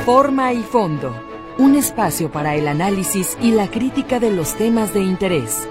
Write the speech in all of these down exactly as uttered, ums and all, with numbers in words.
Forma y fondo, un espacio para el análisis y la crítica de los temas de interés.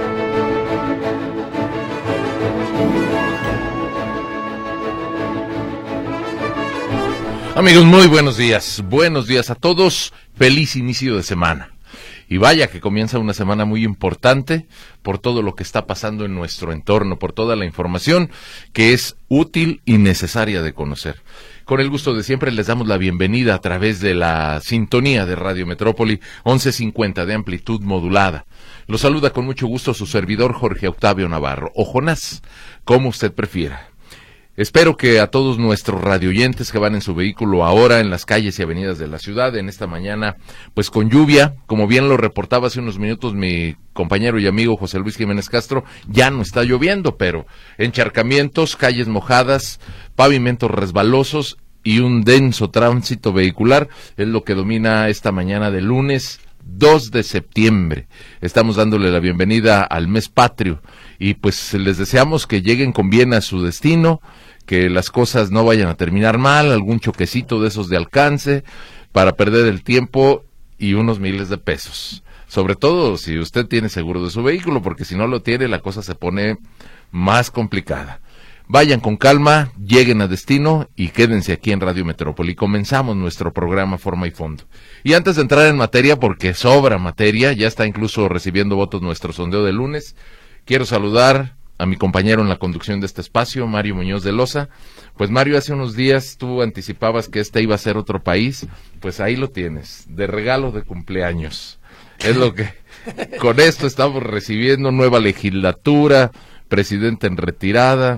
Amigos, muy buenos días. Buenos días a todos. Feliz inicio de semana. Y vaya que comienza una semana muy importante por todo lo que está pasando en nuestro entorno, por toda la información que es útil y necesaria de conocer. Con el gusto de siempre les damos la bienvenida a través de la sintonía de Radio Metrópoli once cincuenta de amplitud modulada. Los saluda con mucho gusto su servidor Jorge Octavio Navarro, o Jonás, como usted prefiera. Espero que a todos nuestros radioyentes que van en su vehículo ahora en las calles y avenidas de la ciudad, en esta mañana, pues con lluvia, como bien lo reportaba hace unos minutos mi compañero y amigo José Luis Jiménez Castro, ya no está lloviendo, pero encharcamientos, calles mojadas, pavimentos resbalosos y un denso tránsito vehicular es lo que domina esta mañana de lunes dos de septiembre. Estamos dándole la bienvenida al mes patrio y pues les deseamos que lleguen con bien a su destino, que las cosas no vayan a terminar mal, algún choquecito de esos de alcance para perder el tiempo y unos miles de pesos. Sobre todo si usted tiene seguro de su vehículo, porque si no lo tiene la cosa se pone más complicada. Vayan con calma, lleguen a destino y quédense aquí en Radio Metrópoli. Comenzamos nuestro programa Forma y Fondo. Y antes de entrar en materia, porque sobra materia, ya está incluso recibiendo votos nuestro sondeo de lunes, quiero saludar a mi compañero en la conducción de este espacio, Mario Muñoz de Loza. Pues Mario, hace unos días tú anticipabas que este iba a ser otro país, pues ahí lo tienes, de regalo de cumpleaños. Es lo que, con esto estamos recibiendo nueva legislatura, presidente en retirada,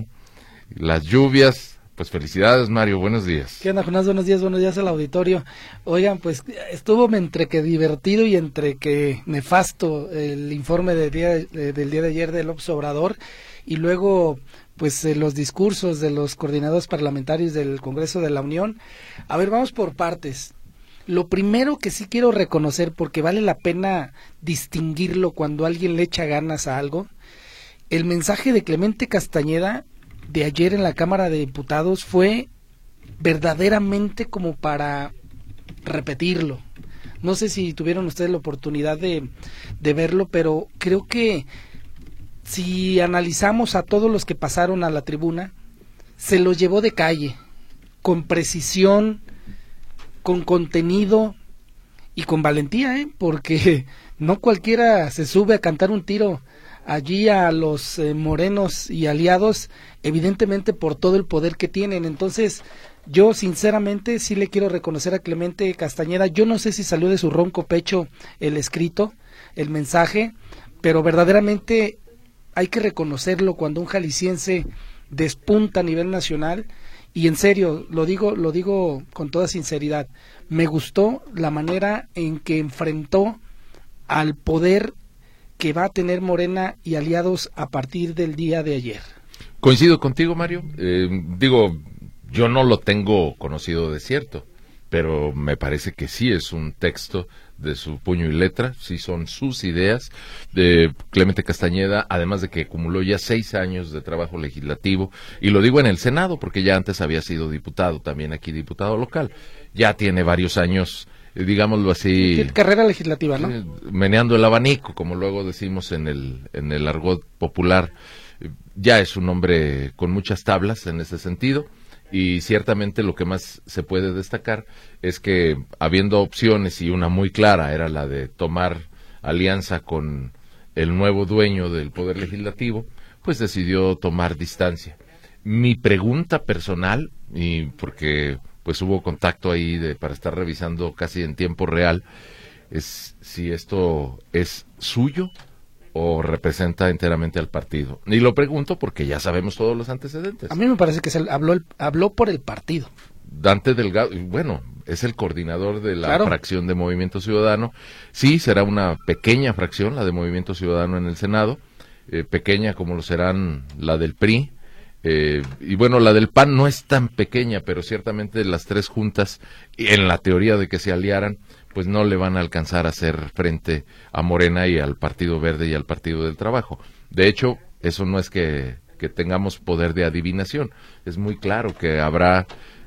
las lluvias, pues felicidades Mario, buenos días. ¿Qué onda, Jonás? Buenos días, buenos días al auditorio. Oigan, pues estuvo entre que divertido y entre que nefasto el informe de día, de, del día de ayer de López Obrador, y luego pues eh, los discursos de los coordinadores parlamentarios del Congreso de la Unión. A ver, vamos por partes. Lo primero que sí quiero reconocer, porque vale la pena distinguirlo cuando alguien le echa ganas a algo, el mensaje de Clemente Castañeda de ayer en la Cámara de Diputados fue verdaderamente como para repetirlo. No sé si tuvieron ustedes la oportunidad de, de verlo, pero creo que si analizamos a todos los que pasaron a la tribuna, se los llevó de calle, con precisión, con contenido y con valentía, ¿eh? Porque no cualquiera se sube a cantar un tiro allí a los eh, morenos y aliados, evidentemente por todo el poder que tienen. Entonces yo sinceramente sí le quiero reconocer a Clemente Castañeda. Yo no sé si salió de su ronco pecho el escrito, el mensaje, pero verdaderamente hay que reconocerlo cuando un jalisciense despunta a nivel nacional. Y en serio, lo digo, lo digo con toda sinceridad, me gustó la manera en que enfrentó al poder que va a tener Morena y aliados a partir del día de ayer. Coincido contigo, Mario. Eh, digo, yo no lo tengo conocido de cierto, pero me parece que sí es un texto de su puño y letra, sí son sus ideas de Clemente Castañeda, además de que acumuló ya seis años de trabajo legislativo, y lo digo en el Senado, porque ya antes había sido diputado, también aquí diputado local, ya tiene varios años, digámoslo así, tiene carrera legislativa, ¿no? Meneando el abanico, como luego decimos en el en el argot popular. Ya es un hombre con muchas tablas en ese sentido, y ciertamente lo que más se puede destacar es que habiendo opciones, y una muy clara era la de tomar alianza con el nuevo dueño del Poder Legislativo, pues decidió tomar distancia. Mi pregunta personal, y porque pues hubo contacto ahí de, para estar revisando casi en tiempo real, es si esto es suyo o representa enteramente al partido. Y lo pregunto porque ya sabemos todos los antecedentes. A mí me parece que se habló, el, habló por el partido. Dante Delgado, bueno, es el coordinador de la claro. fracción de Movimiento Ciudadano. Sí, será una pequeña fracción, la de Movimiento Ciudadano en el Senado, eh, pequeña como lo serán la del P R I, Eh, y bueno, la del P A N no es tan pequeña, pero ciertamente las tres juntas, en la teoría de que se aliaran, pues no le van a alcanzar a hacer frente a Morena y al Partido Verde y al Partido del Trabajo. De hecho, eso no es que, que tengamos poder de adivinación, es muy claro que habrá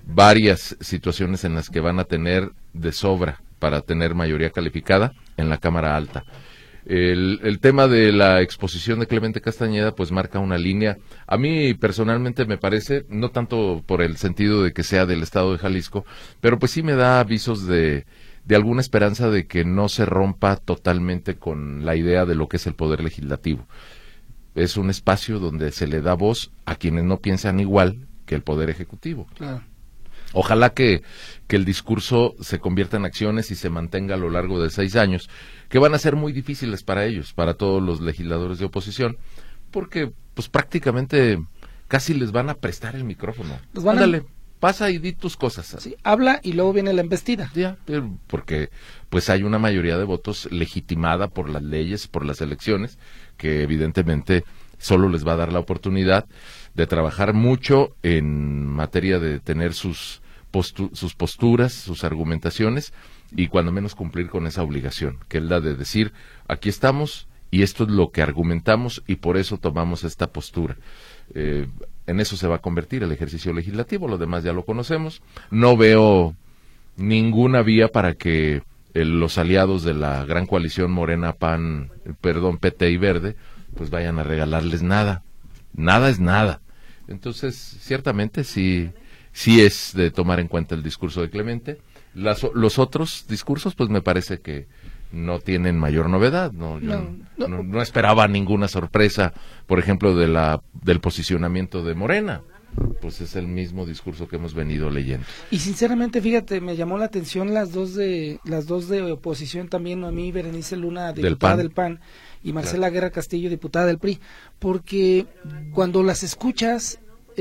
varias situaciones en las que van a tener de sobra para tener mayoría calificada en la Cámara Alta. El, el tema de la exposición de Clemente Castañeda pues marca una línea, a mí personalmente me parece, no tanto por el sentido de que sea del estado de Jalisco, pero pues sí me da avisos de, de alguna esperanza de que no se rompa totalmente con la idea de lo que es el poder legislativo. Es un espacio donde se le da voz a quienes no piensan igual que el poder ejecutivo. Claro. Ojalá que, que el discurso se convierta en acciones y se mantenga a lo largo de seis años, que van a ser muy difíciles para ellos, para todos los legisladores de oposición, porque pues prácticamente casi les van a prestar el micrófono. Los van a... Ándale, pasa y di tus cosas. Sí, habla y luego viene la embestida. Ya, porque pues hay una mayoría de votos legitimada por las leyes, por las elecciones, que evidentemente solo les va a dar la oportunidad de trabajar mucho en materia de tener sus, postu- sus posturas, sus argumentaciones, y cuando menos cumplir con esa obligación, que es la de decir, aquí estamos y esto es lo que argumentamos y por eso tomamos esta postura. Eh, en eso se va a convertir el ejercicio legislativo, lo demás ya lo conocemos. No veo ninguna vía para que eh, los aliados de la gran coalición Morena, P A N, perdón, P T y Verde, pues vayan a regalarles nada. Nada es nada. Entonces, ciertamente sí, sí es de tomar en cuenta el discurso de Clemente. Las, los otros discursos, pues me parece que no tienen mayor novedad. No, yo No, no. no, no esperaba ninguna sorpresa, por ejemplo, de la del posicionamiento de Morena. Pues es el mismo discurso que hemos venido leyendo. Y sinceramente, fíjate, me llamó la atención las dos de las dos de oposición también, a mí, Berenice Luna, diputada del P A N, y Marcela claro. Guerra Castillo, diputada del P R I, porque cuando las escuchas,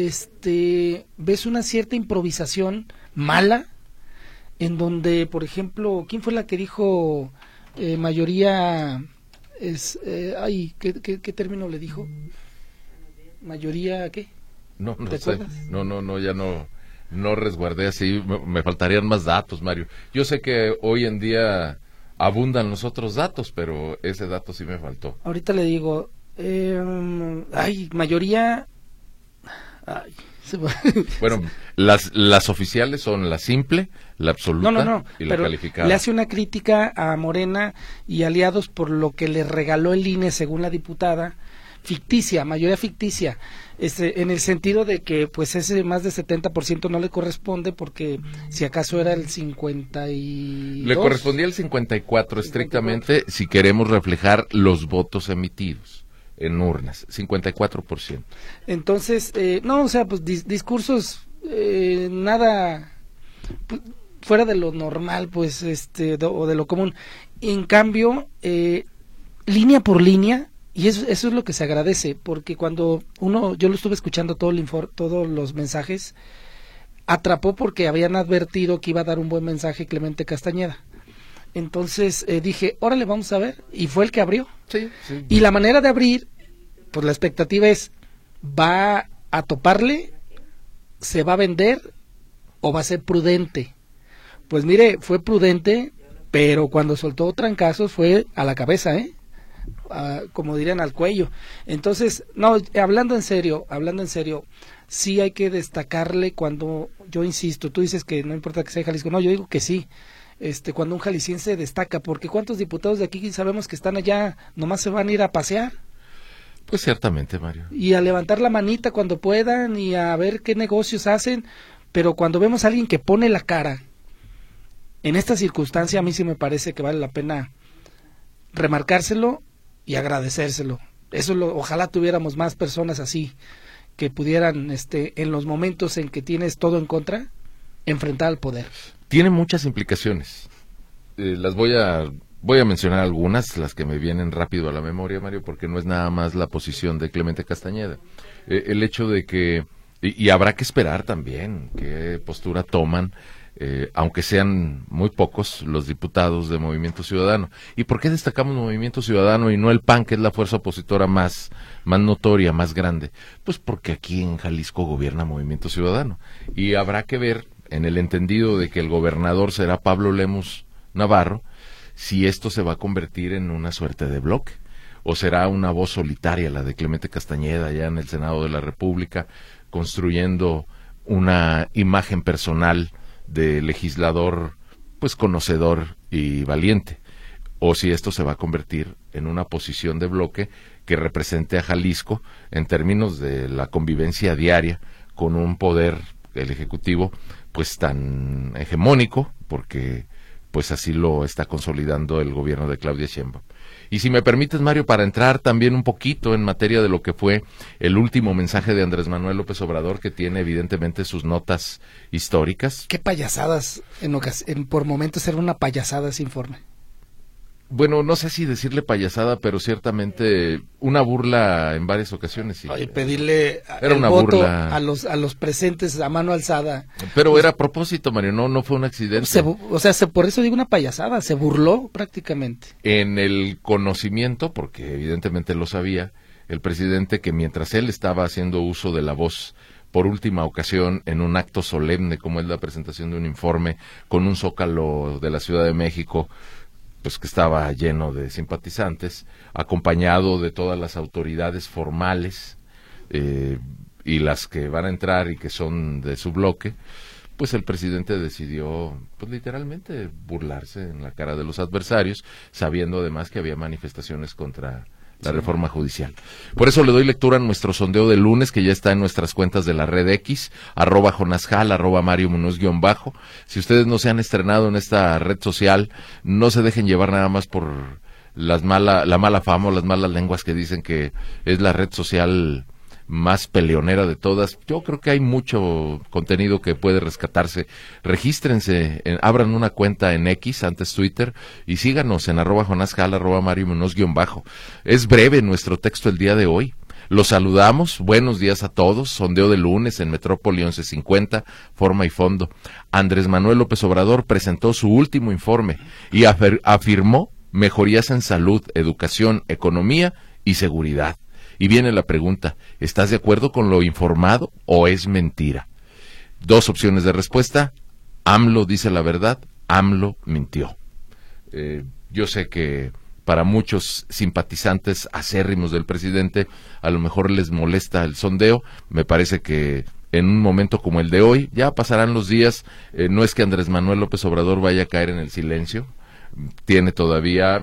este, ves una cierta improvisación mala, en donde, por ejemplo, ¿quién fue la que dijo eh, mayoría es, eh, ay, ¿qué, qué, qué término le dijo? ¿Mayoría qué? No, no sé, no, no, no, ya no, no resguardé así, me, me faltarían más datos, Mario. Yo sé que hoy en día abundan los otros datos, pero ese dato sí me faltó. Ahorita le digo, eh, ay, mayoría, ay, bueno, las las oficiales son la simple, la absoluta no, no, no, y la pero calificada. Le hace una crítica a Morena y aliados por lo que le regaló el I N E, según la diputada, ficticia, mayoría ficticia, este, en el sentido de que pues ese más de setenta por ciento no le corresponde, porque si acaso era el cincuenta y dos. Le correspondía el cincuenta y cuatro estrictamente, si queremos reflejar los votos emitidos en urnas, cincuenta y cuatro por ciento. Entonces, eh, no, o sea, pues dis- discursos eh, nada pues, fuera de lo normal, pues, este, de, o de lo común. En cambio, eh, línea por línea, y eso, eso es lo que se agradece, porque cuando uno, yo lo estuve escuchando todo el infor- todos los mensajes, atrapó porque habían advertido que iba a dar un buen mensaje Clemente Castañeda. Entonces eh, dije, órale, vamos a ver, y fue el que abrió. Sí, sí. Y la manera de abrir, pues la expectativa es, ¿va a toparle? ¿Se va a vender? ¿O va a ser prudente? Pues mire, fue prudente, pero cuando soltó trancazos fue a la cabeza, ¿eh? A, como dirían, al cuello. Entonces, no, hablando en serio, hablando en serio, sí hay que destacarle cuando, yo insisto, tú dices que no importa que sea Jalisco, no, yo digo que sí. Este, cuando un jalisciense destaca, porque ¿cuántos diputados de aquí sabemos que están allá, nomás se van a ir a pasear? Pues ciertamente, Mario. Y a levantar la manita cuando puedan y a ver qué negocios hacen, pero cuando vemos a alguien que pone la cara, en esta circunstancia a mí sí me parece que vale la pena remarcárselo y agradecérselo. Eso lo, ojalá tuviéramos más personas así, que pudieran, este, en los momentos en que tienes todo en contra, enfrentar al poder. Tiene muchas implicaciones. Eh, las voy a voy a mencionar algunas, las que me vienen rápido a la memoria, Mario, porque no es nada más la posición de Clemente Castañeda. Eh, el hecho de que, y, y habrá que esperar también qué postura toman, eh, aunque sean muy pocos los diputados de Movimiento Ciudadano. ¿Y por qué destacamos Movimiento Ciudadano y no el P A N, que es la fuerza opositora más, más notoria, más grande? Pues porque aquí en Jalisco gobierna Movimiento Ciudadano. Y habrá que ver, en el entendido de que el gobernador será Pablo Lemus Navarro, si esto se va a convertir en una suerte de bloque, o será una voz solitaria la de Clemente Castañeda allá en el Senado de la República, construyendo una imagen personal de legislador, pues conocedor y valiente, o si esto se va a convertir en una posición de bloque que represente a Jalisco en términos de la convivencia diaria con un poder, el Ejecutivo, pues tan hegemónico, porque pues así lo está consolidando el gobierno de Claudia Sheinbaum. Y si me permites, Mario, para entrar también un poquito en materia de lo que fue el último mensaje de Andrés Manuel López Obrador, que tiene evidentemente sus notas históricas. Qué payasadas, en ocas- en, por momentos era una payasada ese informe. Bueno, no sé si decirle payasada, pero ciertamente una burla en varias ocasiones. Sí. Oye, pedirle Era el una voto burla. a los a los presentes a mano alzada. Pero Pues, era a propósito, Mario, no, no fue un accidente. se bu- o sea, se, por eso digo una payasada, se burló prácticamente. En el conocimiento, porque evidentemente lo sabía, el presidente, que mientras él estaba haciendo uso de la voz por última ocasión en un acto solemne como es la presentación de un informe con un zócalo de la Ciudad de México, pues que estaba lleno de simpatizantes, acompañado de todas las autoridades formales eh, y las que van a entrar y que son de su bloque, pues el presidente decidió, pues literalmente, burlarse en la cara de los adversarios, sabiendo además que había manifestaciones contra la sí. reforma judicial. Por eso le doy lectura a nuestro sondeo del lunes, que ya está en nuestras cuentas de la red X, arroba Jonasjal, arroba Mario Munoz guión bajo. Si ustedes no se han estrenado en esta red social, no se dejen llevar nada más por las mala, la mala fama o las malas lenguas que dicen que es la red social más peleonera de todas. Yo creo que hay mucho contenido que puede rescatarse. Regístrense, en, abran una cuenta en X, antes Twitter, y síganos en arroba Jonasjal, arroba Mario Munoz guión bajo. Es breve nuestro texto el día de hoy. Los saludamos, buenos días a todos, sondeo de lunes en Metrópoli once cincuenta, forma y fondo. Andrés Manuel López Obrador presentó su último informe y afir- afirmó mejorías en salud, educación, economía y seguridad. Y viene la pregunta, ¿estás de acuerdo con lo informado o es mentira? Dos opciones de respuesta, AMLO dice la verdad, AMLO mintió. Eh, yo sé que para muchos simpatizantes acérrimos del presidente a lo mejor les molesta el sondeo, me parece que en un momento como el de hoy, ya pasarán los días, eh, no es que Andrés Manuel López Obrador vaya a caer en el silencio, tiene todavía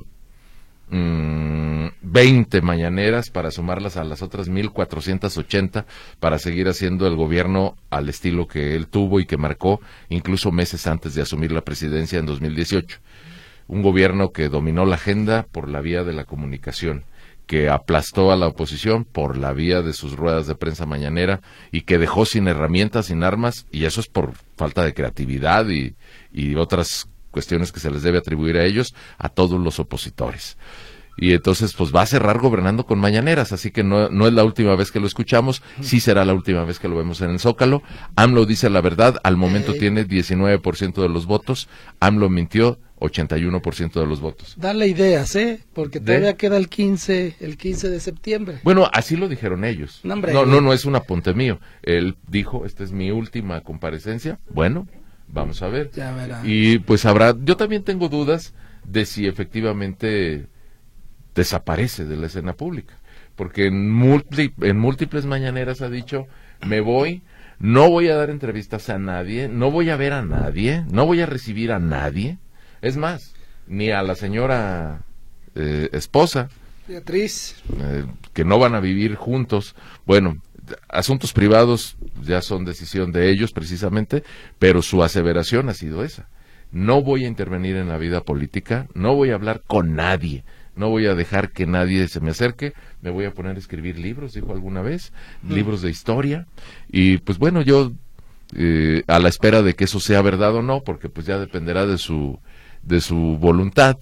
veinte mañaneras para sumarlas a las otras mil cuatrocientas ochenta para seguir haciendo el gobierno al estilo que él tuvo y que marcó incluso meses antes de asumir la presidencia en dos mil dieciocho. Un gobierno que dominó la agenda por la vía de la comunicación, que aplastó a la oposición por la vía de sus ruedas de prensa mañanera y que dejó sin herramientas, sin armas, y eso es por falta de creatividad y, y otras cuestiones que se les debe atribuir a ellos, a todos los opositores. Y entonces pues va a cerrar gobernando con mañaneras, así que no, no es la última vez que lo escuchamos, sí será la última vez que lo vemos en el Zócalo. AMLO dice la verdad, al momento hey. tiene diecinueve por ciento de los votos, AMLO mintió, ochenta y uno por ciento de los votos. Dale ideas, ¿eh? Porque todavía ¿De? queda el quince, el quince de septiembre. Bueno, así lo dijeron ellos. No, hombre, no, no, no es un apunte mío. Él dijo, esta es mi última comparecencia. Bueno, vamos a ver. Ya verá. Y pues habrá, yo también tengo dudas de si efectivamente desaparece de la escena pública, porque en, múlti, en múltiples mañaneras ha dicho, me voy, no voy a dar entrevistas a nadie, no voy a ver a nadie, no voy a recibir a nadie, es más, ni a la señora eh, esposa, Beatriz, eh, que no van a vivir juntos. Bueno, asuntos privados ya son decisión de ellos precisamente, pero su aseveración ha sido esa, no voy a intervenir en la vida política, no voy a hablar con nadie, no voy a dejar que nadie se me acerque, me voy a poner a escribir libros, dijo alguna vez, mm. libros de historia, y pues bueno, yo eh, a la espera de que eso sea verdad o no, porque pues ya dependerá de su, de su voluntad,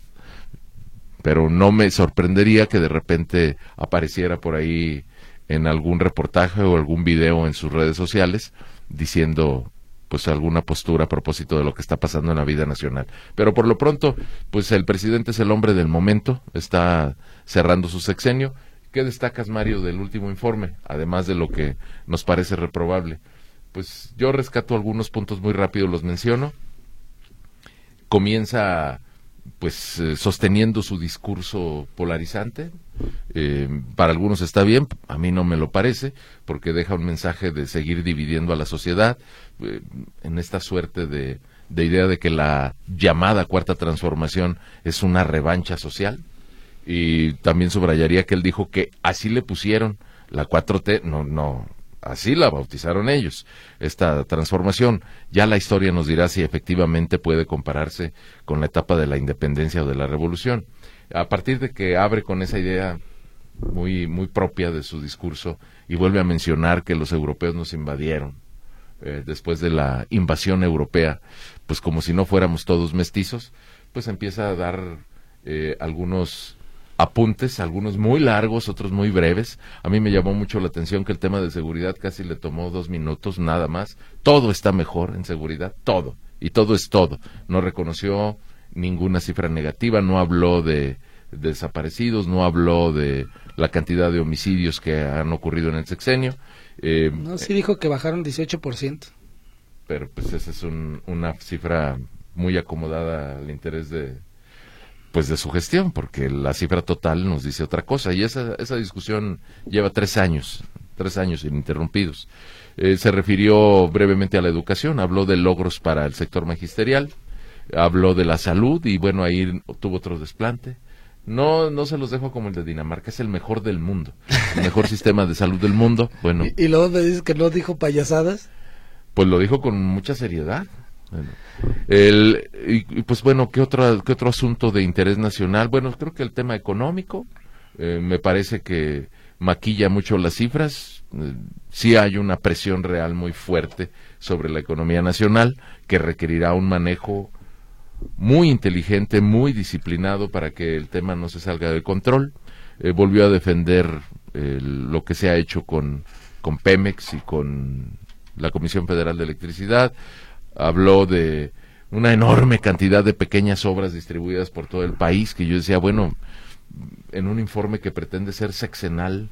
pero no me sorprendería que de repente apareciera por ahí en algún reportaje o algún video en sus redes sociales, diciendo pues alguna postura a propósito de lo que está pasando en la vida nacional. Pero por lo pronto, pues el presidente es el hombre del momento, está cerrando su sexenio. ¿Qué destacas, Mario, del último informe, además de lo que nos parece reprobable? Pues yo rescato algunos puntos muy rápido, los menciono. Comienza pues eh, sosteniendo su discurso polarizante. Eh, para algunos está bien, a mí no me lo parece, porque deja un mensaje de seguir dividiendo a la sociedad, eh, en esta suerte de, de idea de que la llamada cuarta transformación es una revancha social. Y también subrayaría que él dijo que así le pusieron la cuatro T, no, no, así la bautizaron ellos, esta transformación. Ya la historia nos dirá si efectivamente puede compararse con la etapa de la independencia o de la revolución. A partir de que abre con esa idea muy, muy propia de su discurso y vuelve a mencionar que los europeos nos invadieron, eh, después de la invasión europea, pues como si no fuéramos todos mestizos, pues empieza a dar eh, algunos apuntes, algunos muy largos, otros muy breves. A mí me llamó mucho la atención que el tema de seguridad casi le tomó dos minutos, nada más. Todo está mejor en seguridad, todo, y todo es todo. No reconoció ninguna cifra negativa, no habló de, de desaparecidos, no habló de la cantidad de homicidios que han ocurrido en el sexenio. Eh, no, sí dijo que bajaron dieciocho por ciento. Pero pues esa es un, una cifra muy acomodada al interés de pues de su gestión, porque la cifra total nos dice otra cosa, y esa, esa discusión lleva tres años, tres años ininterrumpidos. Eh, se refirió brevemente a la educación, habló de logros para el sector magisterial, habló de la salud, y bueno, ahí tuvo otro desplante. No, no se los dejo como el de Dinamarca, es el mejor del mundo, el mejor sistema de salud del mundo. Bueno, ¿Y, y luego me dices que no dijo payasadas? Pues lo dijo con mucha seriedad. Bueno, el, y, y pues bueno, ¿qué otro, ¿qué otro asunto de interés nacional? Bueno, creo que el tema económico, eh, me parece que maquilla mucho las cifras. Eh, sí hay una presión real muy fuerte sobre la economía nacional, que requerirá un manejo muy inteligente, muy disciplinado para que el tema no se salga de control. Eh, volvió a defender eh, lo que se ha hecho con, con Pemex y con la Comisión Federal de Electricidad. Habló de una enorme cantidad de pequeñas obras distribuidas por todo el país, que yo decía, bueno, en un informe que pretende ser sexenal,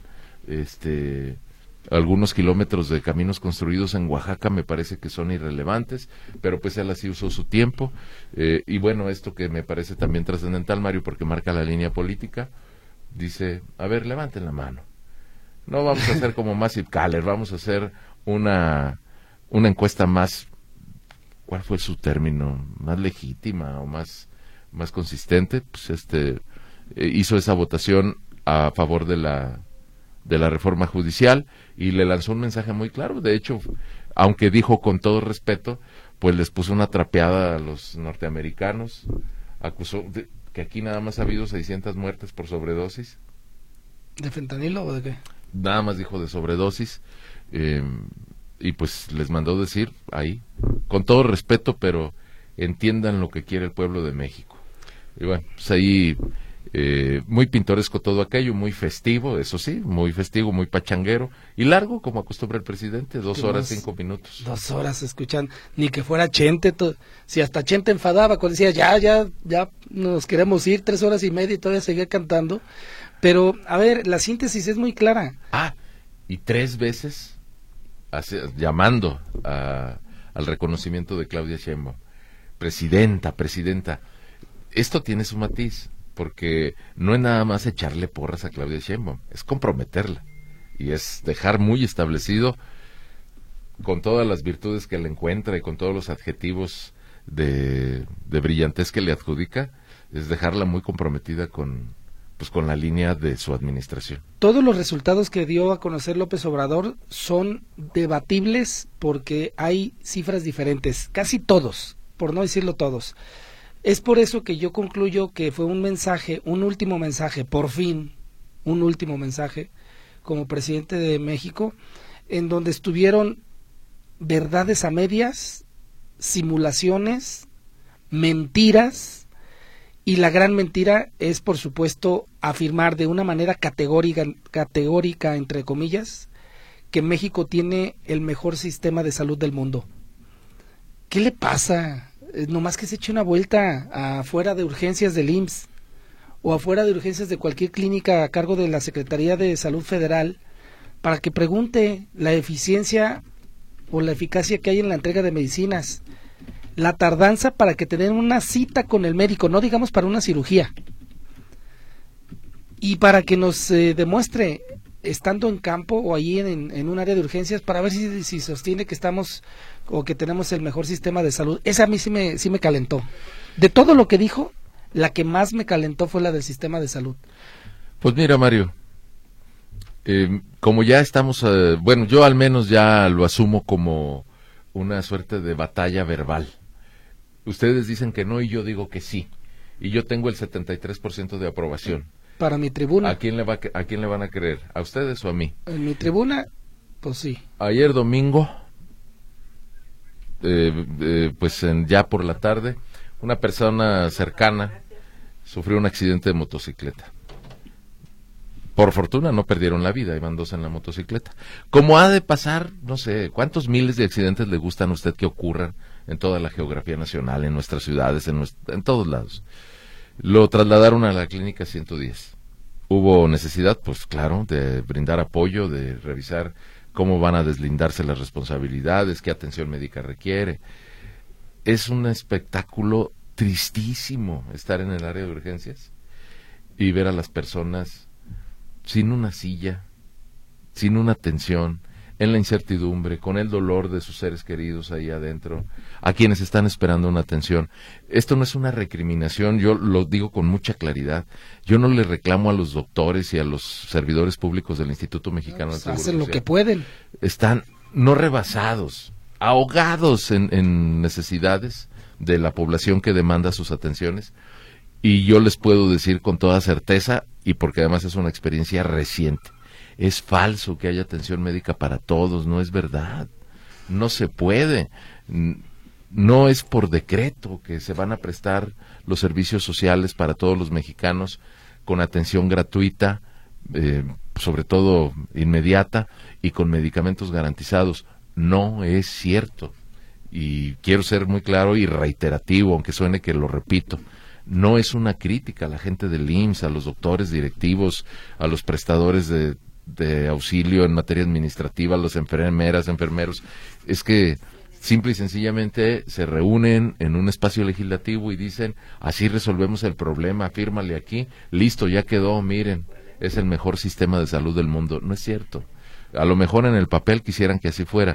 este, algunos kilómetros de caminos construidos en Oaxaca me parece que son irrelevantes, pero pues él así usó su tiempo, eh, y bueno, esto que me parece también trascendental, Mario, porque marca la línea política, dice, a ver, levanten la mano, no vamos a hacer como Massive Caller, vamos a hacer una, una encuesta más, ¿cuál fue su término? Más legítima o más, más consistente. Pues este eh, hizo esa votación a favor de la de la reforma judicial y le lanzó un mensaje muy claro. De hecho, aunque dijo con todo respeto, pues les puso una trapeada a los norteamericanos, acusó de, que aquí nada más ha habido seiscientas muertes por sobredosis. ¿De fentanilo o de qué? Nada más dijo de sobredosis. Eh, y pues les mandó decir ahí, con todo respeto, pero entiendan lo que quiere el pueblo de México. Y bueno, pues ahí eh, muy pintoresco todo aquello, muy festivo, eso sí, muy festivo, muy pachanguero, y largo, como acostumbra el presidente, dos horas, cinco minutos. Dos horas escuchan, ni que fuera Chente, to, si hasta Chente enfadaba cuando decía, ya, ya, ya nos queremos ir, tres horas y media y todavía seguía cantando, pero, a ver, la síntesis es muy clara. Ah, y tres veces Hace, llamando a, al reconocimiento de Claudia Sheinbaum, presidenta, presidenta. Esto tiene su matiz, porque no es nada más echarle porras a Claudia Sheinbaum, es comprometerla, y es dejar muy establecido, con todas las virtudes que le encuentra y con todos los adjetivos de, de brillantez que le adjudica, es dejarla muy comprometida con pues con la línea de su administración. Todos los resultados que dio a conocer López Obrador son debatibles porque hay cifras diferentes, casi todos, por no decirlo todos. Es por eso que yo concluyo que fue un mensaje, un último mensaje, por fin, un último mensaje, como presidente de México, en donde estuvieron verdades a medias, simulaciones, mentiras. Y la gran mentira es, por supuesto, afirmar de una manera categórica, categórica, entre comillas, que México tiene el mejor sistema de salud del mundo. ¿Qué le pasa? Eh, nomás que se eche una vuelta afuera de urgencias del I M S S o afuera de urgencias de cualquier clínica a cargo de la Secretaría de Salud Federal para que pregunte la eficiencia o la eficacia que hay en la entrega de medicinas. la tardanza para que tengan una cita con el médico, no digamos para una cirugía. Y para que nos eh, demuestre, estando en campo o allí en, en un área de urgencias, para ver si, si sostiene que estamos o que tenemos el mejor sistema de salud. Esa a mí sí me, sí me calentó. De todo lo que dijo, la que más me calentó fue la del sistema de salud. Pues mira, Mario, eh, como ya estamos, eh, bueno, yo al menos ya lo asumo como una suerte de batalla verbal. Ustedes dicen que no y yo digo que sí. Y yo tengo el setenta y tres por ciento de aprobación. Para mi tribuna. ¿A quién le va, a quién le van a creer? ¿A ustedes o a mí? En mi tribuna, pues sí. Ayer domingo, eh, eh, pues en, ya por la tarde, una persona cercana sufrió un accidente de motocicleta. Por fortuna no perdieron la vida, iban dos en la motocicleta. Como ha de pasar, no sé, ¿cuántos miles de accidentes le gustan a usted que ocurran en toda la geografía nacional, en nuestras ciudades, en, nuestra, en todos lados? Lo trasladaron a la clínica ciento diez. Hubo necesidad, pues claro, de brindar apoyo, de revisar cómo van a deslindarse las responsabilidades, qué atención médica requiere. Es un espectáculo tristísimo estar en el área de urgencias y ver a las personas sin una silla, sin una atención, en la incertidumbre, con el dolor de sus seres queridos ahí adentro, a quienes están esperando una atención. Esto no es una recriminación, yo lo digo con mucha claridad. Yo no le reclamo a los doctores y a los servidores públicos del Instituto Mexicano del Seguro Hacen Social. lo que pueden. Están no rebasados, ahogados en, en necesidades de la población que demanda sus atenciones. Y yo les puedo decir con toda certeza, y porque además es una experiencia reciente, es falso que haya atención médica para todos, no es verdad, no se puede, no es por decreto que se van a prestar los servicios sociales para todos los mexicanos con atención gratuita, eh, sobre todo inmediata, y con medicamentos garantizados. No es cierto, y quiero ser muy claro y reiterativo, aunque suene que lo repito. No es una crítica a la gente del I M S S, a los doctores directivos, a los prestadores de, de auxilio en materia administrativa, a las enfermeras, enfermeros. Es que simple y sencillamente se reúnen en un espacio legislativo y dicen, así resolvemos el problema, fírmale aquí, listo, ya quedó, miren, es el mejor sistema de salud del mundo. No es cierto. A lo mejor en el papel quisieran que así fuera.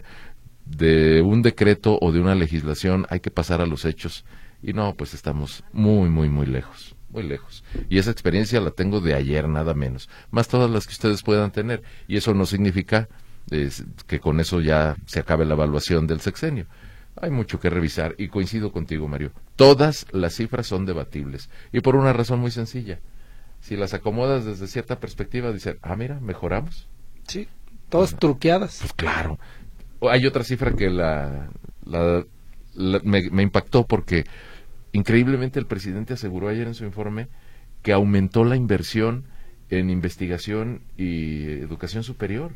De un decreto o de una legislación hay que pasar a los hechos. Y no, pues estamos muy, muy, muy lejos, muy lejos. Y esa experiencia la tengo de ayer, nada menos. Más todas las que ustedes puedan tener. Y eso no significa eh, que con eso ya se acabe la evaluación del sexenio. Hay mucho que revisar y coincido contigo, Mario. Todas las cifras son debatibles. Y por una razón muy sencilla. Si las acomodas desde cierta perspectiva, dicen, ah, mira, mejoramos. Sí, todas bueno, truqueadas. Pues claro. Hay otra cifra que la, la, la me, me impactó porque increíblemente el presidente aseguró ayer en su informe que aumentó la inversión en investigación y educación superior.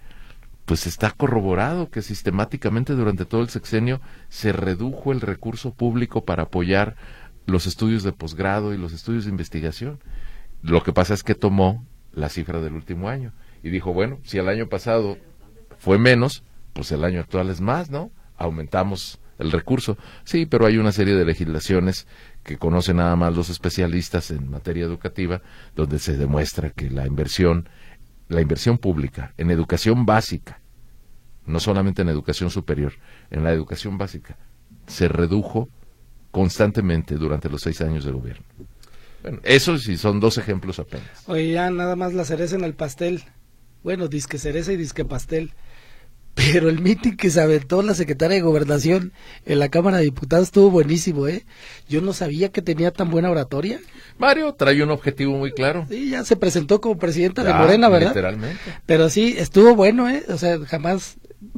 Pues está corroborado que sistemáticamente durante todo el sexenio se redujo el recurso público para apoyar los estudios de posgrado y los estudios de investigación. Lo que pasa es que tomó la cifra del último año y dijo, bueno, si el año pasado fue menos, pues el año actual es más, ¿no? Aumentamos el recurso. Sí, pero hay una serie de legislaciones que conocen nada más los especialistas en materia educativa, donde se demuestra que la inversión, la inversión pública en educación básica, no solamente en educación superior, en la educación básica, se redujo constantemente durante los seis años de gobierno. Bueno, eso sí son dos ejemplos apenas. Oye, ya nada más la cereza en el pastel. Bueno, disque cereza y disque pastel. Pero el mitin que se aventó la secretaria de Gobernación en la Cámara de Diputados estuvo buenísimo, ¿eh? Yo no sabía que tenía tan buena oratoria. Mario trae un objetivo muy claro. Sí, ya se presentó como presidenta ya, de Morena, ¿verdad? Literalmente. Pero sí, estuvo bueno, ¿eh? O sea, jamás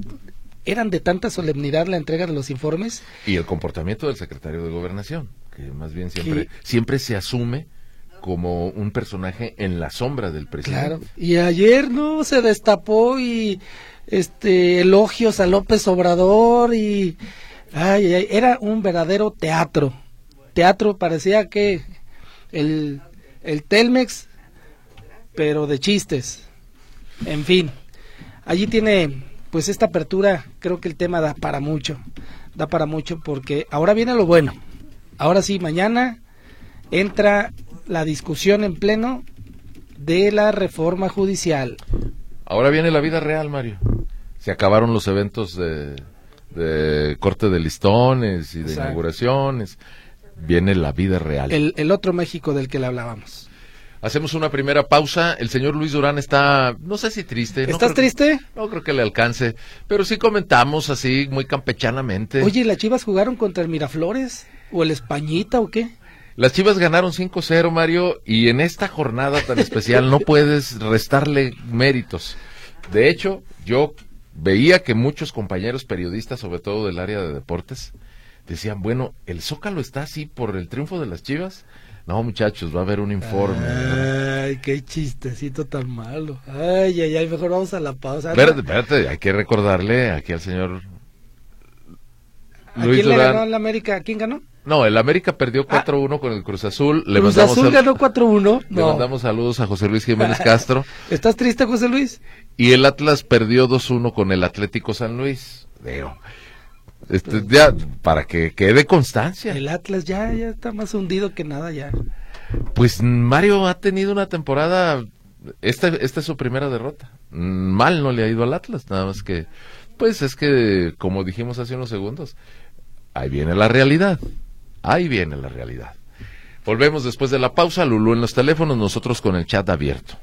eran de tanta solemnidad la entrega de los informes. Y el comportamiento del secretario de Gobernación, que más bien siempre, siempre se asume como un personaje en la sombra del presidente. Claro, y ayer no se destapó y este elogios a López Obrador y ay, ay, era un verdadero teatro. Teatro, parecía que el el Telmex, pero de chistes. En fin, allí tiene pues esta apertura, creo que el tema da para mucho. da para mucho, porque ahora viene lo bueno. Ahora sí, mañana entra la discusión en pleno de la reforma judicial. Ahora viene la vida real, Mario. Se acabaron los eventos de, de corte de listones y de Exacto. inauguraciones. Viene la vida real. El, el otro México del que le hablábamos. Hacemos una primera pausa. El señor Luis Durán está, no sé si triste. ¿Estás no creo, triste? No creo que le alcance, pero sí comentamos así muy campechanamente. Oye, ¿las Chivas jugaron contra el Miraflores? ¿O el Españita o qué? Las Chivas ganaron cinco cero, Mario, y en esta jornada tan especial no puedes restarle méritos. De hecho, yo veía que muchos compañeros periodistas, sobre todo del área de deportes, decían, bueno, ¿el Zócalo está así por el triunfo de las Chivas? No, muchachos, va a haber un informe. Ay, qué chistecito tan malo. Ay, ay, ay, mejor vamos a la pausa. Espérate, espérate, hay que recordarle aquí al señor ¿A Luis quién Durán. le ganó el América? ¿A quién ganó? No, el América perdió cuatro uno ah, con el Cruz Azul. Le Cruz Azul sal... ganó cuatro uno. Le no. mandamos saludos a José Luis Jiménez Castro. ¿Estás triste, José Luis? Y el Atlas perdió dos uno con el Atlético San Luis. Veo. Este, ya, para que quede constancia. El Atlas ya, ya está más hundido que nada ya. Pues Mario ha tenido una temporada, esta, esta es su primera derrota. Mal no le ha ido al Atlas, nada más que, pues es que, como dijimos hace unos segundos, ahí viene la realidad, ahí viene la realidad. Volvemos después de la pausa, Lulú en los teléfonos, nosotros con el chat abierto.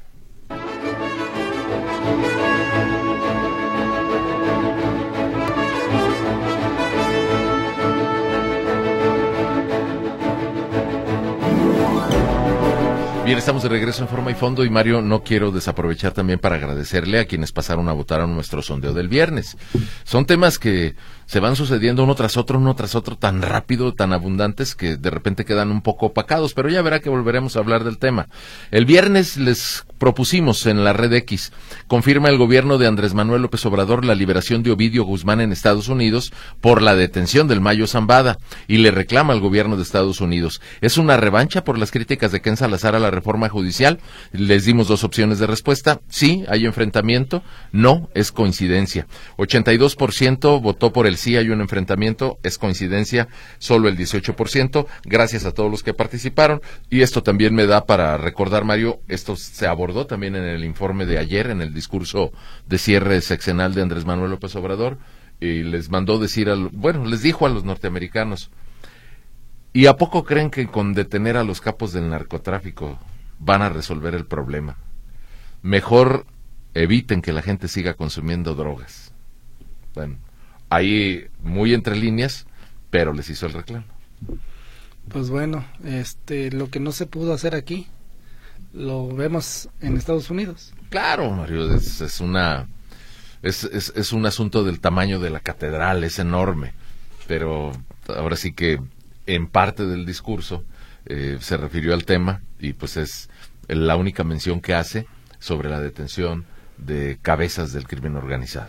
Bien, estamos de regreso en Forma y Fondo y Mario, no quiero desaprovechar también para agradecerle a quienes pasaron a votar a nuestro sondeo del viernes. Son temas que se van sucediendo uno tras otro, uno tras otro, tan rápido, tan abundantes que de repente quedan un poco opacados, pero ya verá que volveremos a hablar del tema. El viernes les propusimos en la Red X, confirma el gobierno de Andrés Manuel López Obrador la liberación de Ovidio Guzmán en Estados Unidos por la detención del Mayo Zambada y le reclama al gobierno de Estados Unidos. ¿Es una revancha por las críticas de Ken Salazar a la reforma judicial? Les dimos dos opciones de respuesta. Sí, hay enfrentamiento. No, es coincidencia. ochenta y dos por ciento votó por el sí, hay un enfrentamiento. Es coincidencia, solo el dieciocho por ciento. Gracias a todos los que participaron. Y esto también me da para recordar, Mario, esto se abordó también en el informe de ayer, en el discurso de cierre sexenal de Andrés Manuel López Obrador, y les mandó decir, al, bueno, les dijo a los norteamericanos, ¿y a poco creen que con detener a los capos del narcotráfico van a resolver el problema? Mejor eviten que la gente siga consumiendo drogas. Bueno, ahí muy entre líneas, pero les hizo el reclamo. Pues bueno, este, lo que no se pudo hacer aquí, lo vemos en Estados Unidos. Claro, Mario, es, es una es, es, es un asunto del tamaño de la catedral, es enorme, pero ahora sí que en parte del discurso eh, se refirió al tema y pues es la única mención que hace sobre la detención de cabezas del crimen organizado.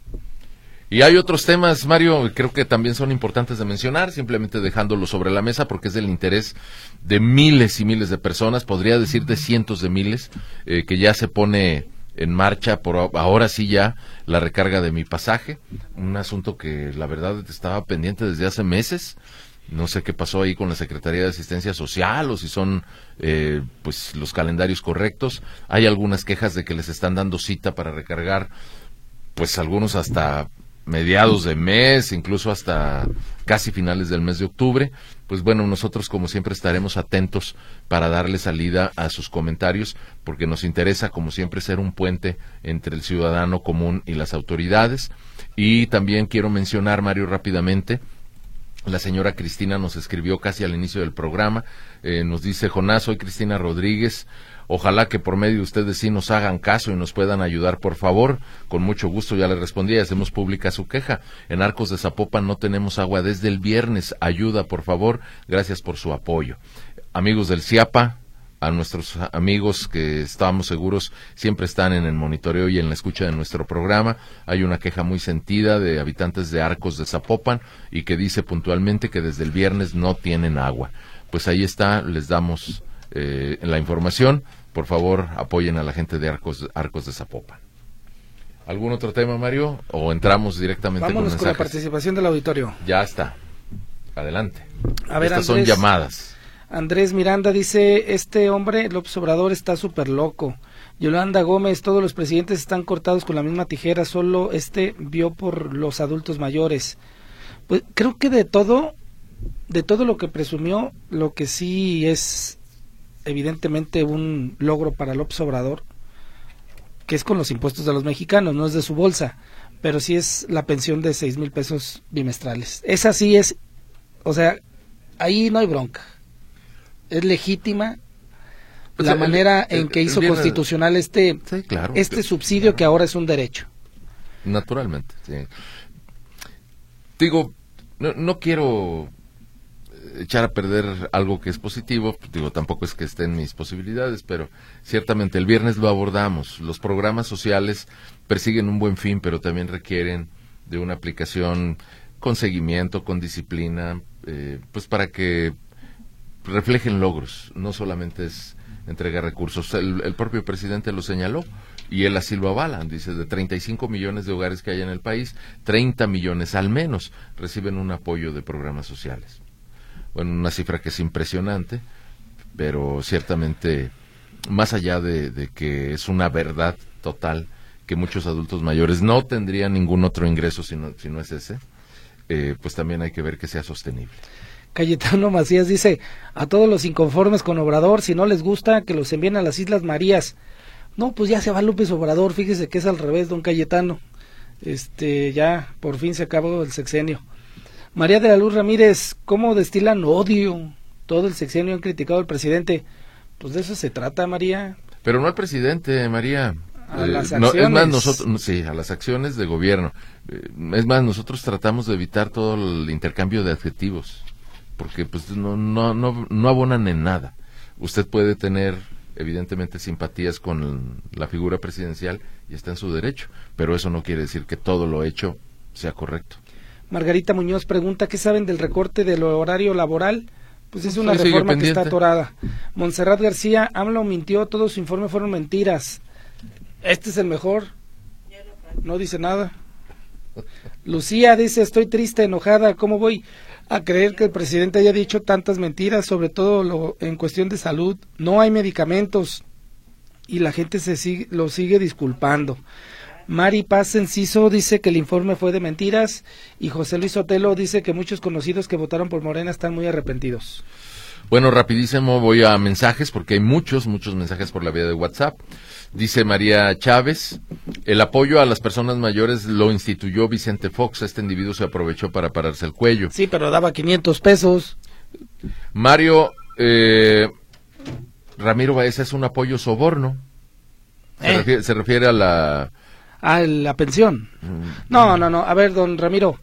Y hay otros temas, Mario, creo que también son importantes de mencionar, simplemente dejándolos sobre la mesa porque es del interés de miles y miles de personas, podría decir de cientos de miles, eh, que ya se pone en marcha, por ahora sí ya, la recarga de mi pasaje, un asunto que la verdad estaba pendiente desde hace meses. No sé qué pasó ahí con la Secretaría de Asistencia Social o si son eh, pues los calendarios correctos. Hay algunas quejas de que les están dando cita para recargar, pues algunos hasta mediados de mes, incluso hasta casi finales del mes de octubre. Pues bueno, nosotros como siempre estaremos atentos para darle salida a sus comentarios, porque nos interesa como siempre ser un puente entre el ciudadano común y las autoridades. Y también quiero mencionar, Mario, rápidamente, la señora Cristina nos escribió casi al inicio del programa, eh, nos dice: Jonás, soy Cristina Rodríguez, ojalá que por medio de ustedes sí nos hagan caso y nos puedan ayudar, por favor. Con mucho gusto, ya le respondí, hacemos pública su queja. En Arcos de Zapopan no tenemos agua desde el viernes, ayuda, por favor, gracias por su apoyo. Amigos del CIAPA, a nuestros amigos que estábamos seguros siempre están en el monitoreo y en la escucha de nuestro programa. Hay una queja muy sentida de habitantes de Arcos de Zapopan y que dice puntualmente que desde el viernes no tienen agua. Pues ahí está, les damos eh, la información. Por favor, apoyen a la gente de Arcos, Arcos de Zapopan. ¿Algún otro tema, Mario? ¿O entramos directamente Vámonos con con la mensajes? participación del auditorio. Ya está. Adelante. A ver, Estas Andrés, son llamadas. Andrés Miranda dice, este hombre, López Obrador, está súper loco. Yolanda Gómez, todos los presidentes están cortados con la misma tijera, solo este vio por los adultos mayores. Pues creo que de todo, de todo lo que presumió, lo que sí es evidentemente un logro para López Obrador, que es con los impuestos de los mexicanos, no es de su bolsa, pero sí es la pensión de seis mil pesos bimestrales. Esa sí es, o sea, ahí no hay bronca. Es legítima pues la el, manera el, en que hizo el, el, constitucional este, sí, claro, este que, subsidio claro. que ahora es un derecho. Naturalmente, sí. Digo, no, no quiero echar a perder algo que es positivo, digo, tampoco es que esté en mis posibilidades, pero ciertamente el viernes lo abordamos. Los programas sociales persiguen un buen fin, pero también requieren de una aplicación con seguimiento, con disciplina, eh, pues para que reflejen logros, no solamente es entregar recursos. El, el propio presidente lo señaló y él así lo avala, dice, de treinta y cinco millones de hogares que hay en el país, treinta millones al menos reciben un apoyo de programas sociales. Bueno, una cifra que es impresionante, pero ciertamente, más allá de, de que es una verdad total que muchos adultos mayores no tendrían ningún otro ingreso si no, si no es ese, eh, pues también hay que ver que sea sostenible. Cayetano Macías dice, a todos los inconformes con Obrador, si no les gusta, que los envíen a las Islas Marías. No, pues ya se va López Obrador, fíjese que es al revés, don Cayetano. Este, ya, por fin se acabó el sexenio. María de la Luz Ramírez, ¿cómo destilan odio? Todo el sexenio han criticado al presidente. Pues de eso se trata, María. Pero no al presidente, María. A eh, las no, acciones. es más, nosotros, sí, a las acciones de gobierno. Eh, es más, nosotros tratamos de evitar todo el intercambio de adjetivos, porque pues no, no, no, no abonan en nada. Usted puede tener, evidentemente, simpatías con la figura presidencial y está en su derecho, pero eso no quiere decir que todo lo hecho sea correcto. Margarita Muñoz pregunta, ¿qué saben del recorte del horario laboral? Pues es una Sí, reforma que está atorada. Montserrat García, AMLO mintió, todos sus informes fueron mentiras. Este es el mejor. No dice nada. Lucía dice, estoy triste, enojada, ¿cómo voy a creer que el presidente haya dicho tantas mentiras, sobre todo lo, en cuestión de salud? No hay medicamentos y la gente se sigue, lo sigue disculpando. Mari Paz Enciso dice que el informe fue de mentiras y José Luis Sotelo dice que muchos conocidos que votaron por Morena están muy arrepentidos. Bueno, rapidísimo voy a mensajes porque hay muchos, muchos mensajes por la vía de WhatsApp. Dice María Chávez, el apoyo a las personas mayores lo instituyó Vicente Fox, este individuo se aprovechó para pararse el cuello. Sí, pero daba quinientos pesos. Mario eh, Ramiro Baeza, es un apoyo soborno. Se, Eh. refiere, se refiere a la... Ah, la pensión. No, no, no. A ver, don Ramiro.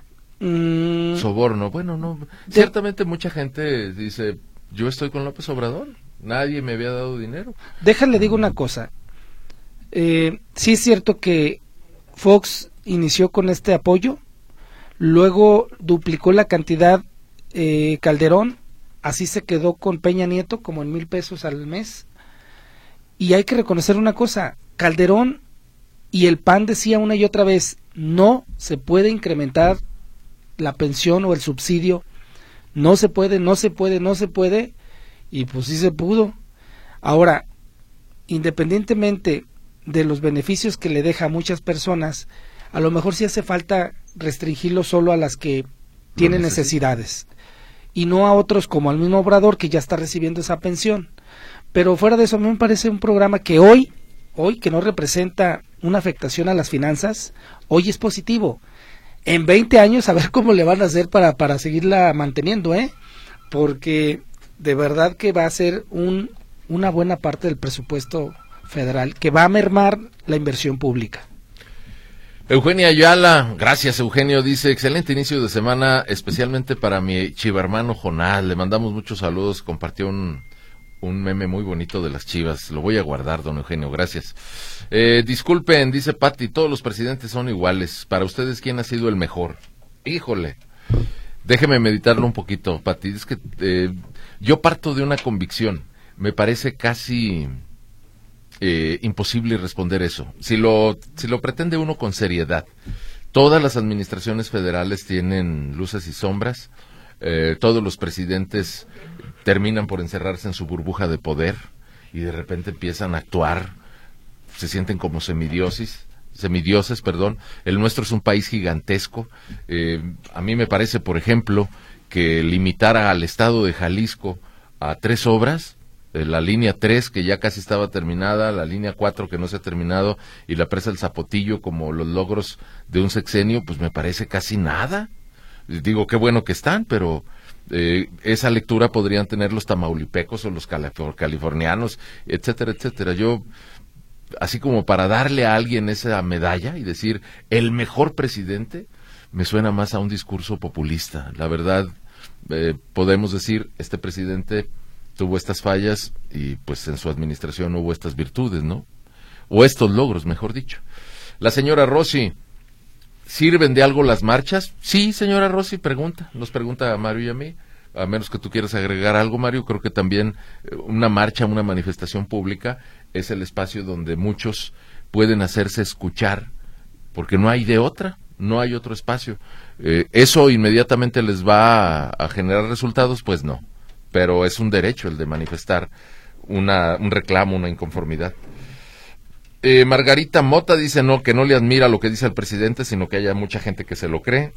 Mm, Soborno. Bueno, no. De... Ciertamente mucha gente dice, yo estoy con López Obrador. Nadie me había dado dinero. Déjale, digo una cosa. Eh, sí es cierto que Fox inició con este apoyo, luego duplicó la cantidad eh, Calderón, así se quedó con Peña Nieto, como en mil pesos al mes. Y hay que reconocer una cosa, Calderón y el P A N decía una y otra vez, no se puede incrementar la pensión o el subsidio, no se puede, no se puede, no se puede, y pues sí se pudo. Ahora, independientemente de los beneficios que le deja a muchas personas, a lo mejor sí hace falta restringirlo solo a las que tienen no necesidades, y no a otros como al mismo Obrador que ya está recibiendo esa pensión. Pero fuera de eso, a mí me parece un programa que hoy, hoy que no representa una afectación a las finanzas, hoy es positivo. En veinte años a ver cómo le van a hacer para, para seguirla manteniendo, ¿eh? Porque de verdad que va a ser un, una buena parte del presupuesto federal, que va a mermar la inversión pública. Eugenia Ayala, gracias Eugenio, dice, excelente inicio de semana, especialmente para mi chivermano Jonás, le mandamos muchos saludos, compartió un... un meme muy bonito de las Chivas, lo voy a guardar, don Eugenio, gracias. Eh, disculpen, dice Pati, todos los presidentes son iguales, para ustedes, ¿quién ha sido el mejor? Híjole, déjeme meditarlo un poquito, Pati, es que eh, yo parto de una convicción, me parece casi eh, imposible responder eso. Si lo, si lo pretende uno con seriedad, todas las administraciones federales tienen luces y sombras, eh, todos los presidentes terminan por encerrarse en su burbuja de poder y de repente empiezan a actuar, se sienten como semidioses, semidioses, perdón. El nuestro es un país gigantesco. Eh, a mí me parece, por ejemplo, que limitar al estado de Jalisco a tres obras, eh, la línea tres que ya casi estaba terminada, la línea cuatro que no se ha terminado y la presa del Zapotillo como los logros de un sexenio, pues me parece casi nada. Digo, qué bueno que están, pero eh, esa lectura podrían tener los tamaulipecos o los califor- californianos, etcétera, etcétera. Yo, así como para darle a alguien esa medalla y decir, el mejor presidente, me suena más a un discurso populista. La verdad, eh, podemos decir, este presidente tuvo estas fallas y pues en su administración hubo estas virtudes, ¿no? O estos logros, mejor dicho. La señora Rossi, ¿sirven de algo las marchas? Sí, señora Rossi, pregunta, nos pregunta a Mario y a mí, a menos que tú quieras agregar algo, Mario. Creo que también una marcha, una manifestación pública es el espacio donde muchos pueden hacerse escuchar, porque no hay de otra, no hay otro espacio. Eh, ¿Eso inmediatamente les va a, a generar resultados? Pues no, pero es un derecho el de manifestar una, un reclamo, una inconformidad. Eh, Margarita Mota dice no, que no le admira lo que dice el presidente, sino que haya mucha gente que se lo cree.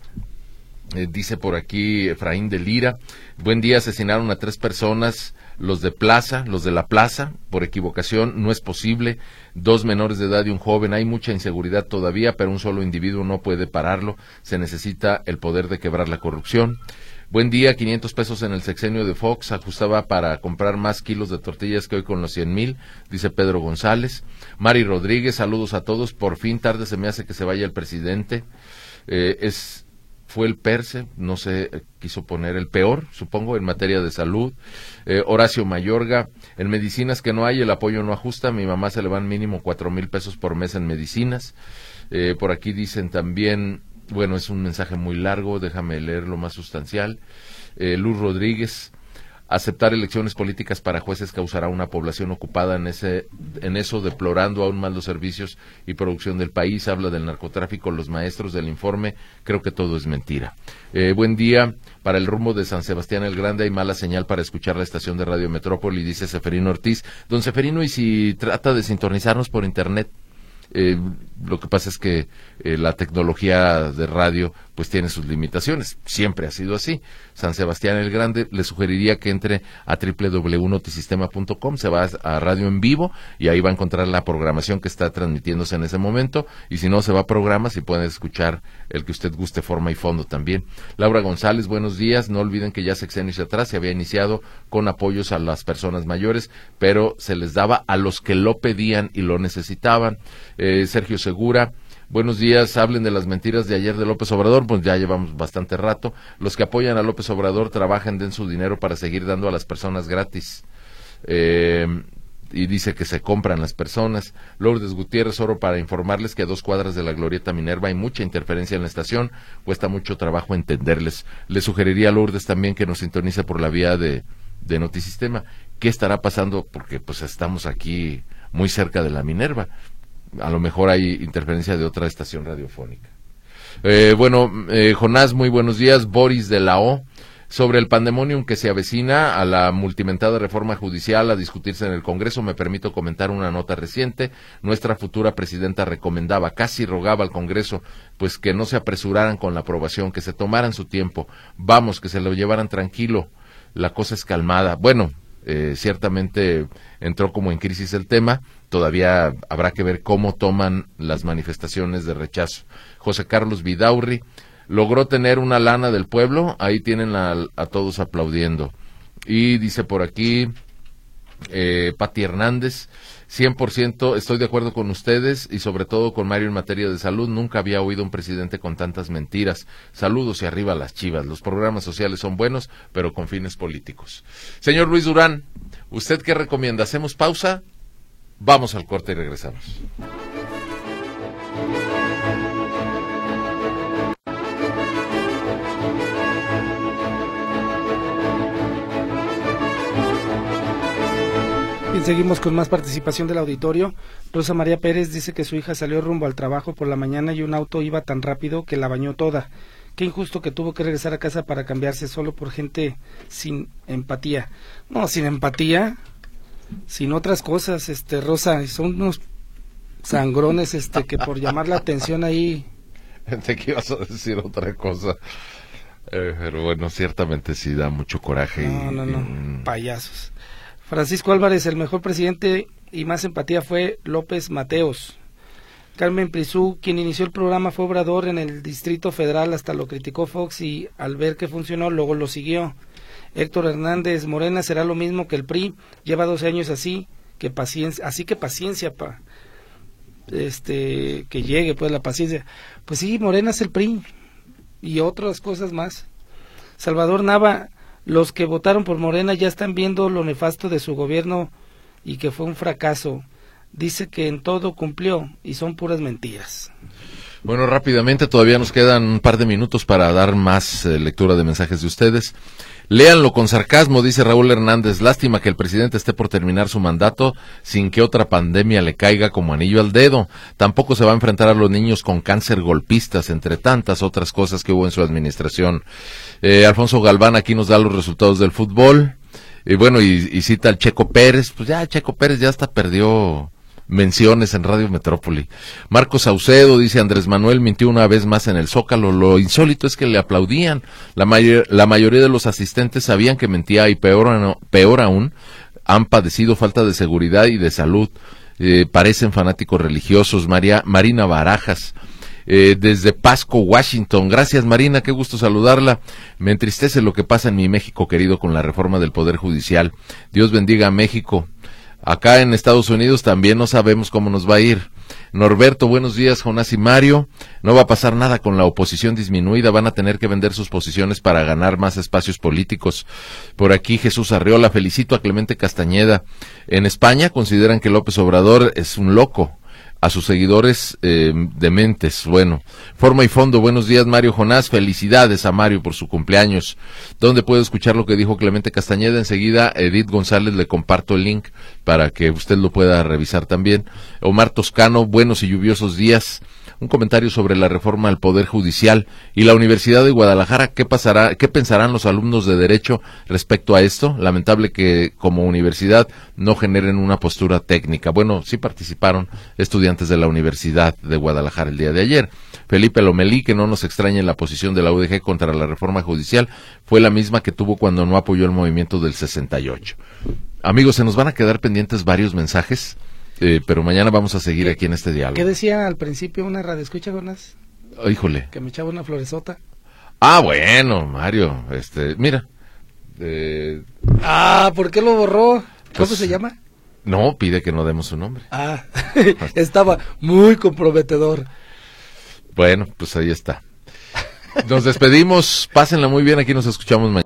Eh, dice por aquí Efraín de Lira, buen día, asesinaron a tres personas, los de Plaza, los de la Plaza, por equivocación, no es posible, dos menores de edad y un joven, hay mucha inseguridad todavía, pero un solo individuo no puede pararlo, se necesita el poder de quebrar la corrupción. Buen día, quinientos pesos en el sexenio de Fox, ajustaba para comprar más kilos de tortillas que hoy con los cien mil, dice Pedro González. Mari Rodríguez, saludos a todos, por fin tarde se me hace que se vaya el presidente. Eh, es fue el Perse, no sé, quiso poner el peor, supongo, en materia de salud. Eh, Horacio Mayorga, en medicinas que no hay, el apoyo no ajusta, a mi mamá se le van mínimo cuatro mil pesos por mes en medicinas. Eh, por aquí dicen también... Bueno, es un mensaje muy largo, déjame leer lo más sustancial. Eh, Luz Rodríguez, aceptar elecciones políticas para jueces causará una población ocupada en ese, en eso, deplorando aún más los servicios y producción del país. Habla del narcotráfico, los maestros del informe, creo que todo es mentira. Eh, buen día, para el rumbo de San Sebastián el Grande hay mala señal para escuchar la estación de Radio Metrópoli, dice Seferino Ortiz. Don Seferino, ¿y si trata de sintonizarnos por internet? Eh, lo que pasa es que eh, la tecnología de radio pues tiene sus limitaciones, siempre ha sido así. San Sebastián el Grande, le sugeriría que entre a doble u doble u doble u punto notisistema punto com, se va a radio en vivo y ahí va a encontrar la programación que está transmitiéndose en ese momento, y si no se va a programas y puede escuchar el que usted guste, forma y fondo también. Laura González, buenos días, no olviden que ya sexenios atrás se había iniciado con apoyos a las personas mayores, pero se les daba a los que lo pedían y lo necesitaban. Eh, Sergio Segura, buenos días, hablen de las mentiras de ayer de López Obrador, pues ya llevamos bastante rato. Los que apoyan a López Obrador trabajan, den su dinero para seguir dando a las personas gratis. Eh, y dice que se compran las personas. Lourdes Gutiérrez, oro para informarles que a dos cuadras de la Glorieta Minerva hay mucha interferencia en la estación, cuesta mucho trabajo entenderles. Le sugeriría a Lourdes también que nos sintonice por la vía de, de Notisistema. ¿Qué estará pasando? Porque pues estamos aquí muy cerca de la Minerva. A lo mejor hay interferencia de otra estación radiofónica. Eh, bueno, eh, Jonás, muy buenos días. Boris de la O, sobre el pandemonium que se avecina a la multimentada reforma judicial a discutirse en el Congreso, me permito comentar una nota reciente. Nuestra futura presidenta recomendaba, casi rogaba al Congreso, pues que no se apresuraran con la aprobación, que se tomaran su tiempo, vamos, que se lo llevaran tranquilo, la cosa es calmada. Bueno, eh, ciertamente entró como en crisis el tema. Todavía habrá que ver cómo toman las manifestaciones de rechazo. José Carlos Vidaurri, logró tener una lana del pueblo, ahí tienen a, a todos aplaudiendo. Y dice por aquí, eh, Pati Hernández, cien por ciento estoy de acuerdo con ustedes y sobre todo con Mario en materia de salud, nunca había oído un presidente con tantas mentiras. Saludos y arriba las Chivas, los programas sociales son buenos, pero con fines políticos. Señor Luis Durán, ¿usted qué recomienda? ¿Hacemos pausa? Vamos al corte y regresamos. Bien, seguimos con más participación del auditorio. Rosa María Pérez dice que su hija salió rumbo al trabajo por la mañana y un auto iba tan rápido que la bañó toda. Qué injusto que tuvo que regresar a casa para cambiarse solo por gente sin empatía. No, sin empatía, sin otras cosas, este, Rosa, son unos sangrones, este, que por llamar la atención ahí. Pensé que ibas a decir otra cosa. Eh, pero bueno, ciertamente sí da mucho coraje. No, y, no, no, y... payasos. Francisco Álvarez, el mejor presidente y más empatía fue López Mateos. Carmen Prisú, quien inició el programa fue Obrador en el Distrito Federal, hasta lo criticó Fox y al ver que funcionó, luego lo siguió. Héctor Hernández, Morena será lo mismo que el P R I, lleva doce años así, que paciencia, así que paciencia, pa, este, que llegue pues la paciencia. Pues sí, Morena es el P R I y otras cosas más. Salvador Nava, los que votaron por Morena ya están viendo lo nefasto de su gobierno y que fue un fracaso. Dice que en todo cumplió y son puras mentiras. Bueno, rápidamente, todavía nos quedan un par de minutos para dar más eh, lectura de mensajes de ustedes. Léanlo con sarcasmo, dice Raúl Hernández. Lástima que el presidente esté por terminar su mandato sin que otra pandemia le caiga como anillo al dedo. Tampoco se va a enfrentar a los niños con cáncer golpistas, entre tantas otras cosas que hubo en su administración. Eh, Alfonso Galván aquí nos da los resultados del fútbol. Y bueno, y, y cita al Checo Pérez. Pues ya, Checo Pérez ya hasta perdió menciones en Radio Metrópoli. Marcos Saucedo dice: Andrés Manuel mintió una vez más en el Zócalo. Lo insólito es que le aplaudían. La, mayor, la mayoría de los asistentes sabían que mentía y peor, no, peor aún, han padecido falta de seguridad y de salud. Eh, parecen fanáticos religiosos. María, Marina Barajas, eh, desde Pasco, Washington. Gracias, Marina, qué gusto saludarla. Me entristece lo que pasa en mi México querido con la reforma del Poder Judicial. Dios bendiga a México. Acá en Estados Unidos también no sabemos cómo nos va a ir. Norberto, buenos días, Jonás y Mario. No va a pasar nada con la oposición disminuida, van a tener que vender sus posiciones para ganar más espacios políticos. Por aquí Jesús Arreola, felicito a Clemente Castañeda. En España consideran que López Obrador es un loco. A sus seguidores eh, dementes. Bueno, forma y fondo, buenos días, Mario Jonás, felicidades a Mario por su cumpleaños. ¿Dónde puedo escuchar lo que dijo Clemente Castañeda? Enseguida Edith González le comparto el link para que usted lo pueda revisar también. Omar Toscano, buenos y lluviosos días. Un comentario sobre la reforma al Poder Judicial y la Universidad de Guadalajara. ¿Qué pasará, qué pensarán los alumnos de Derecho respecto a esto? Lamentable que como universidad no generen una postura técnica. Bueno, sí participaron estudiantes de la Universidad de Guadalajara el día de ayer. Felipe Lomelí, que no nos extrañe la posición de la U D G contra la reforma judicial, fue la misma que tuvo cuando no apoyó el movimiento del sesenta y ocho. Amigos, se nos van a quedar pendientes varios mensajes. Eh, pero mañana vamos a seguir aquí en este diálogo. ¿Qué decía al principio una radioescucha, Jonas? Oh, híjole. Que me echaba una floresota. Ah, bueno, Mario, este, mira. Eh, ah, ¿por qué lo borró? ¿Cómo pues, se llama? No, pide que no demos su nombre. Ah, estaba muy comprometedor. Bueno, pues ahí está. Nos despedimos, pásenla muy bien, aquí nos escuchamos mañana.